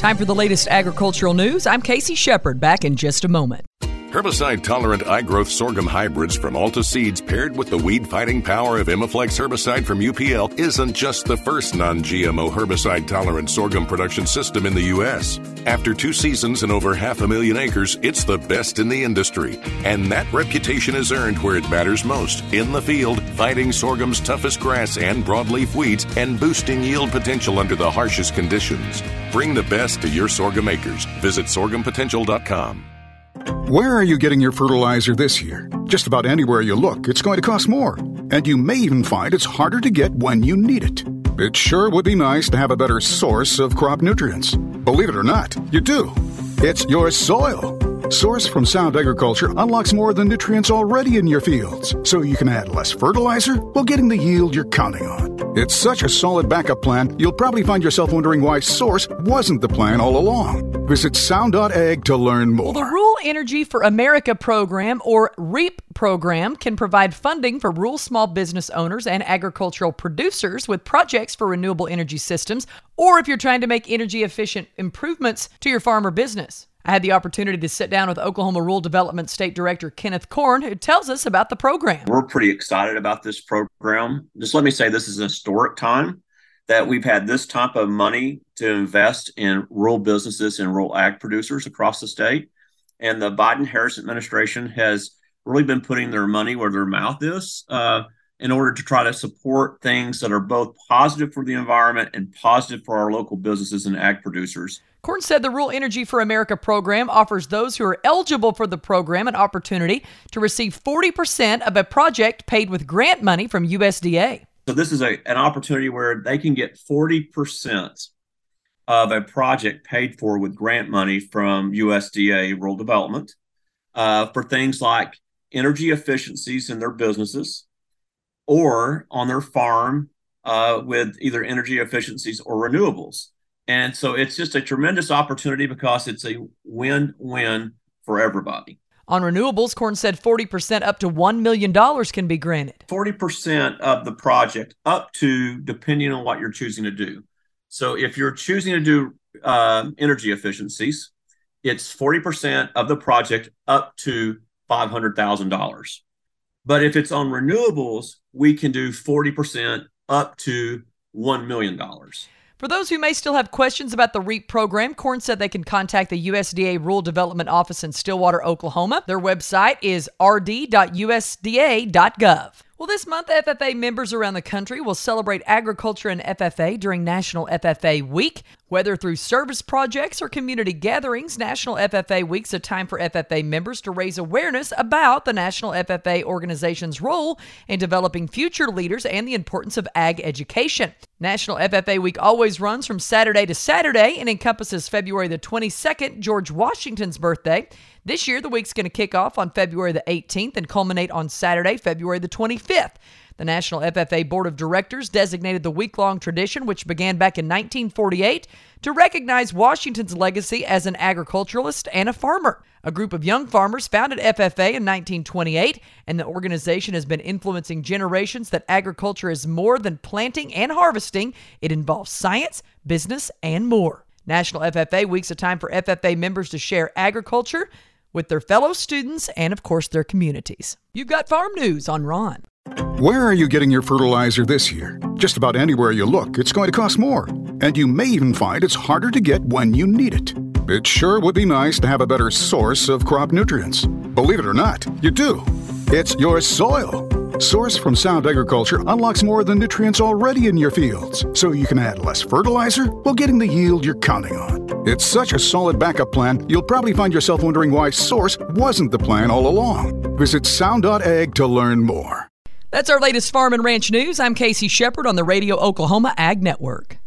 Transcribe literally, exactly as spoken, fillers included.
Time for the latest agricultural news. I'm Casey Shepard, back in just a moment. Herbicide-tolerant eye-growth sorghum hybrids from Alta Seeds paired with the weed-fighting power of Imaflex herbicide from U P L isn't just the first non-G M O herbicide-tolerant sorghum production system in the U S. After two seasons and over half a million acres, it's the best in the industry. And that reputation is earned where it matters most, in the field, fighting sorghum's toughest grass and broadleaf weeds and boosting yield potential under the harshest conditions. Bring the best to your sorghum acres. Visit sorghum potential dot com. Where are you getting your fertilizer this year? Just about anywhere you look, it's going to cost more. And you may even find it's harder to get when you need it. It sure would be nice to have a better source of crop nutrients. Believe it or not, you do. It's your soil. Source from Sound Agriculture unlocks more of the nutrients already in your fields, so you can add less fertilizer while getting the yield you're counting on. It's such a solid backup plan, you'll probably find yourself wondering why Source wasn't the plan all along. Visit sound dot ag to learn more. Well, the Rural Energy for America program, or REAP program, can provide funding for rural small business owners and agricultural producers with projects for renewable energy systems, or if you're trying to make energy efficient improvements to your farm or business. I had the opportunity to sit down with Oklahoma Rural Development State Director Kenneth Korn, who tells us about the program. We're pretty excited about this program. Just let me say this is a historic time that we've had this type of money to invest in rural businesses and rural ag producers across the state. And the Biden-Harris administration has really been putting their money where their mouth is uh, in order to try to support things that are both positive for the environment and positive for our local businesses and ag producers. Korn said the Rural Energy for America program offers those who are eligible for the program an opportunity to receive forty percent of a project paid with grant money from U S D A. So this is a, an opportunity where they can get forty percent of a project paid for with grant money from U S D A Rural Development uh, for things like energy efficiencies in their businesses or on their farm uh, with either energy efficiencies or renewables. And so it's just a tremendous opportunity because it's a win-win for everybody. On renewables, Korn said forty percent up to one million dollars can be granted. forty percent of the project up to, depending on what you're choosing to do. So if you're choosing to do uh, energy efficiencies, it's forty percent of the project up to five hundred thousand dollars. But if it's on renewables, we can do forty percent up to one million dollars. For those who may still have questions about the REAP program, Korn said they can contact the U S D A Rural Development Office in Stillwater, Oklahoma. Their website is r d dot u s d a dot gov. Well, this month, F F A members around the country will celebrate agriculture and F F A during National F F A Week. Whether through service projects or community gatherings, National F F A Week's a time for F F A members to raise awareness about the National F F A organization's role in developing future leaders and the importance of ag education. National F F A Week always runs from Saturday to Saturday and encompasses February the twenty-second, George Washington's birthday. This year, the week's going to kick off on February the eighteenth and culminate on Saturday, February the twenty-fifth. The National F F A Board of Directors designated the week-long tradition, which began back in nineteen forty-eight, to recognize Washington's legacy as an agriculturalist and a farmer. A group of young farmers founded F F A in nineteen twenty-eight, and the organization has been influencing generations that agriculture is more than planting and harvesting. It involves science, business, and more. National F F A Week's a time for F F A members to share agriculture with their fellow students and, of course, their communities. You've got farm news on Ron. Where are you getting your fertilizer this year? Just about anywhere you look, it's going to cost more. And you may even find it's harder to get when you need it. It sure would be nice to have a better source of crop nutrients. Believe it or not, you do. It's your soil. Source from Sound Agriculture unlocks more of the nutrients already in your fields, so you can add less fertilizer while getting the yield you're counting on. It's such a solid backup plan, you'll probably find yourself wondering why Source wasn't the plan all along. Visit sound dot ag to learn more. That's our latest Farm and Ranch news. I'm Casey Shepard on the Radio Oklahoma Ag Network.